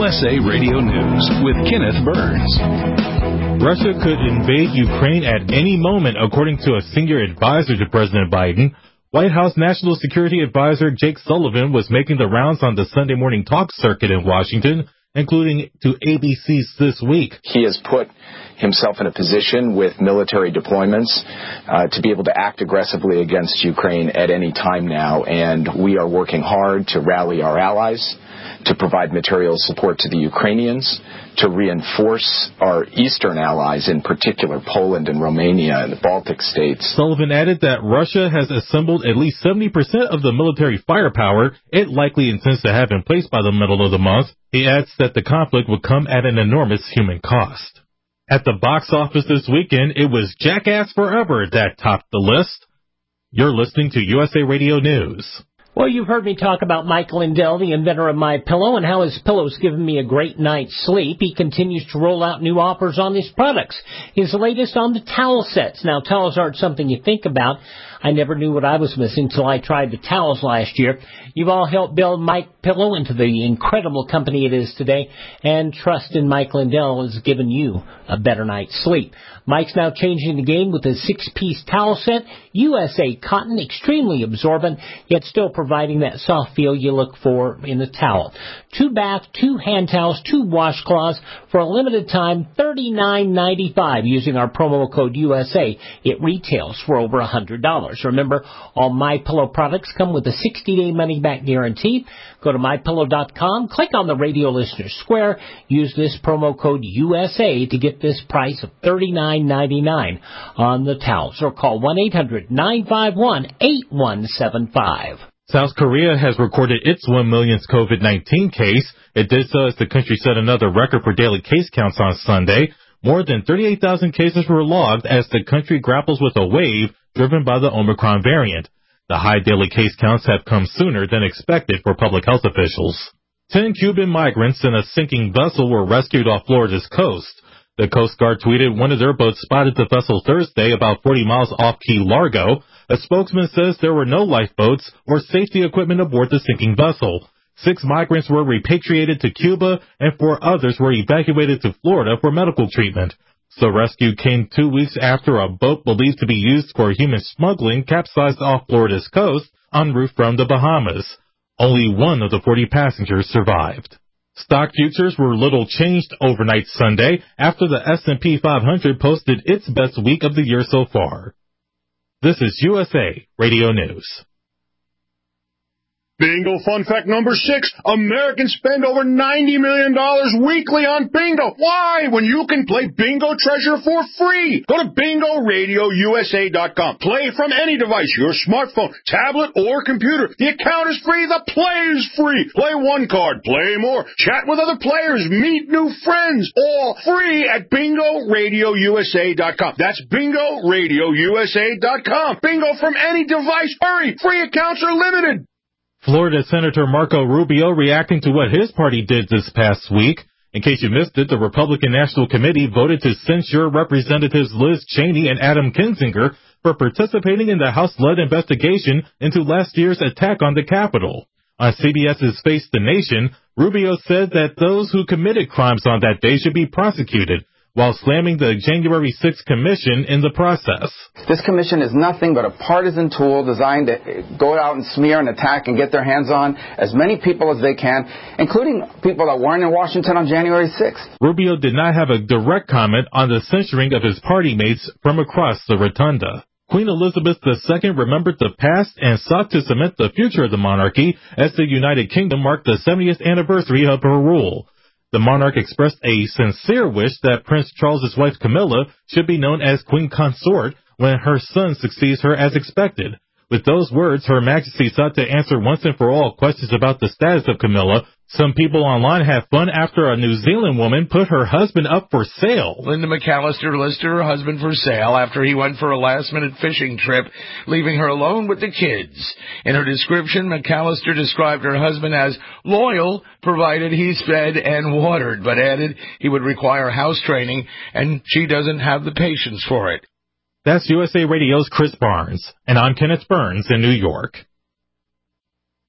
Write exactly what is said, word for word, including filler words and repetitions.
S A Radio News with Kenneth Burns. Russia could invade Ukraine at any moment, according to a senior advisor to President Biden. White House National Security Advisor Jake Sullivan was making the rounds on the Sunday morning talk circuit in Washington, including to A B C's This Week. He has put himself in a position with military deployments uh, to be able to act aggressively against Ukraine at any time now, and we are working hard to rally our allies, to provide material support to the Ukrainians, to reinforce our eastern allies, in particular Poland and Romania and the Baltic states. Sullivan added that Russia has assembled at least seventy percent of the military firepower it likely intends to have in place by the middle of the month. He adds that the conflict would come at an enormous human cost. At the box office this weekend, it was Jackass Forever that topped the list. You're listening to U S A Radio News. Well, you've heard me talk about Mike Lindell, the inventor of MyPillow, and how his pillow's given me a great night's sleep. He continues to roll out new offers on his products. His latest on the towel sets. Now, towels aren't something you think about. I never knew what I was missing till I tried the towels last year. You've all helped build Mike Pillow into the incredible company it is today, and trust in Mike Lindell has given you a better night's sleep. Mike's now changing the game with a six-piece towel set, U S A cotton, extremely absorbent, yet still providing that soft feel you look for in a towel. Two bath, two hand towels, two washcloths for a limited time, thirty-nine ninety-five using our promo code U S A. It retails for over one hundred dollars. Remember, all MyPillow products come with a sixty-day money-back guarantee. Go to my pillow dot com, click on the Radio Listener Square, use this promo code U S A to get this price of thirty-nine ninety-nine on the towels, or call one eight hundred nine five one eight one seven five. South Korea has recorded its one millionth COVID nineteen case. It did so as the country set another record for daily case counts on Sunday. More than thirty-eight thousand cases were logged as the country grapples with a wave driven by the Omicron variant. The high daily case counts have come sooner than expected for public health officials. Ten Cuban migrants in a sinking vessel were rescued off Florida's coast. The Coast Guard tweeted one of their boats spotted the vessel Thursday about forty miles off Key Largo. A spokesman says there were no lifeboats or safety equipment aboard the sinking vessel. Six migrants were repatriated to Cuba, and four others were evacuated to Florida for medical treatment. The rescue came two weeks after a boat believed to be used for human smuggling capsized off Florida's coast en route from the Bahamas. Only one of the forty passengers survived. Stock futures were little changed overnight Sunday after the S and P five hundred posted its best week of the year so far. This is U S A Radio News. Bingo fun fact number six. Americans spend over ninety million dollars weekly on bingo. Why? When you can play Bingo Treasure for free. Go to bingo radio u s a dot com. Play from any device, your smartphone, tablet, or computer. The account is free. The play is free. Play one card. Play more. Chat with other players. Meet new friends. All free at bingo radio u s a dot com. That's bingo radio u s a dot com. Bingo from any device. Hurry. Free accounts are limited. Florida Senator Marco Rubio reacting to what his party did this past week. In case you missed it, the Republican National Committee voted to censure Representatives Liz Cheney and Adam Kinzinger for participating in the House-led investigation into last year's attack on the Capitol. On CBS's Face the Nation, Rubio said that those who committed crimes on that day should be prosecuted, while slamming the January sixth Commission in the process. This commission is nothing but a partisan tool designed to go out and smear and attack and get their hands on as many people as they can, including people that weren't in Washington on January sixth. Rubio did not have a direct comment on the censuring of his party mates from across the rotunda. Queen Elizabeth the Second remembered the past and sought to cement the future of the monarchy as the United Kingdom marked the seventieth anniversary of her rule. The monarch expressed a sincere wish that Prince Charles's wife Camilla should be known as Queen Consort when her son succeeds her as expected. With those words, Her Majesty sought to answer once and for all questions about the status of Camilla. Some people online had fun after a New Zealand woman put her husband up for sale. Linda McAllister listed her husband for sale after he went for a last-minute fishing trip, leaving her alone with the kids. In her description, McAllister described her husband as loyal, provided he's fed and watered, but added he would require house training, and she doesn't have the patience for it. That's U S A Radio's Chris Barnes, and I'm Kenneth Burns in New York.